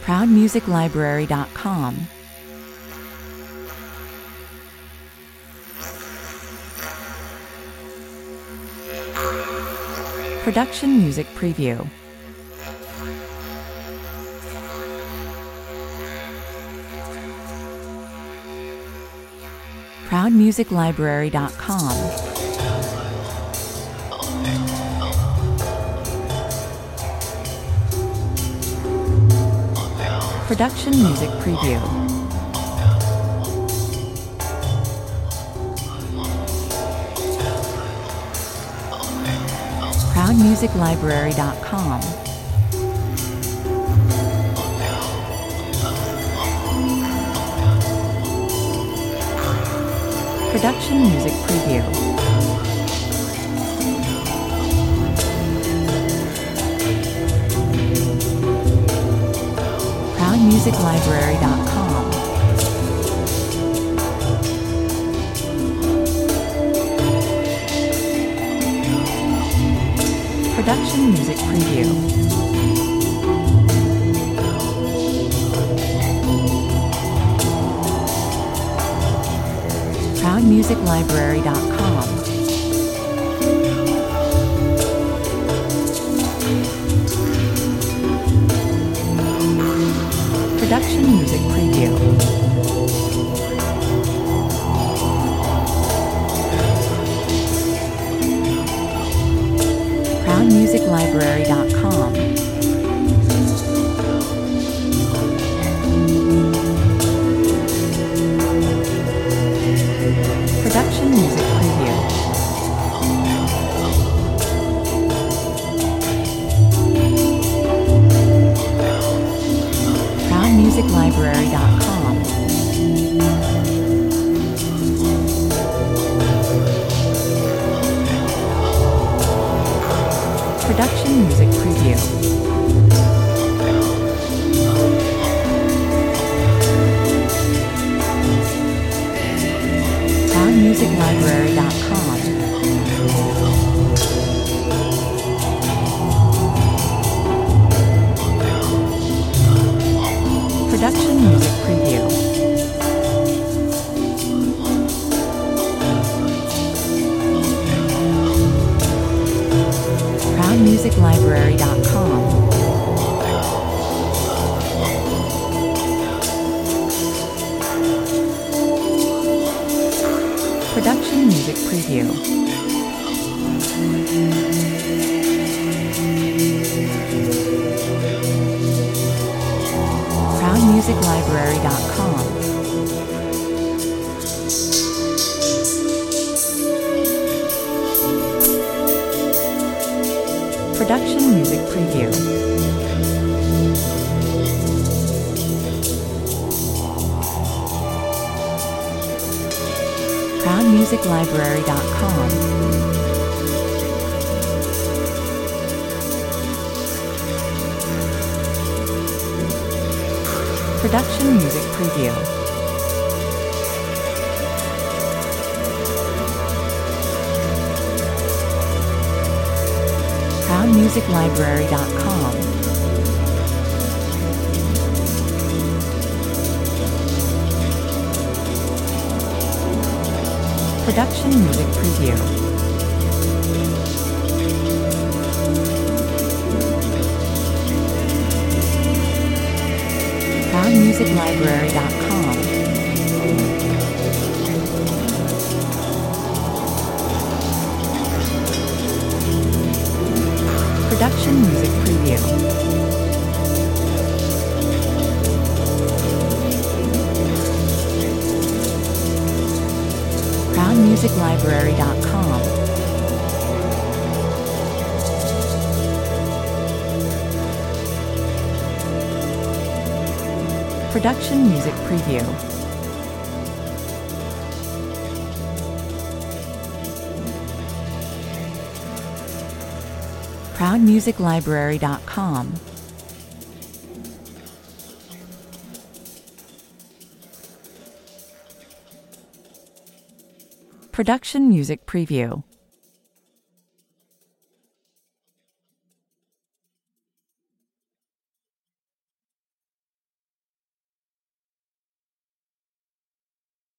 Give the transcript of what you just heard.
ProudMusicLibrary.com. Production Music Preview. ProudMusicLibrary.com. Production Music Preview. ProudMusicLibrary.com. Production Music Preview. ProudMusicLibrary.com. Production Music Preview. ProudMusicLibrary.com. Production Music Preview. ProudMusicLibrary.com. Production Music Preview. ProudMusicLibrary.com. Production Music Preview. ProudMusicLibrary.com. Production Music Preview. ProudMusicLibrary.com. Production Music Preview. ProudMusicLibrary.com. Production Music Preview. ProudMusicLibrary.com. Production Music Preview. ProudMusicLibrary.com. Production Music Preview. ProudMusicLibrary.com. Production Music Preview. ProudMusicLibrary.com. Production Music Preview. ProudMusicLibrary.com. Production Music Preview.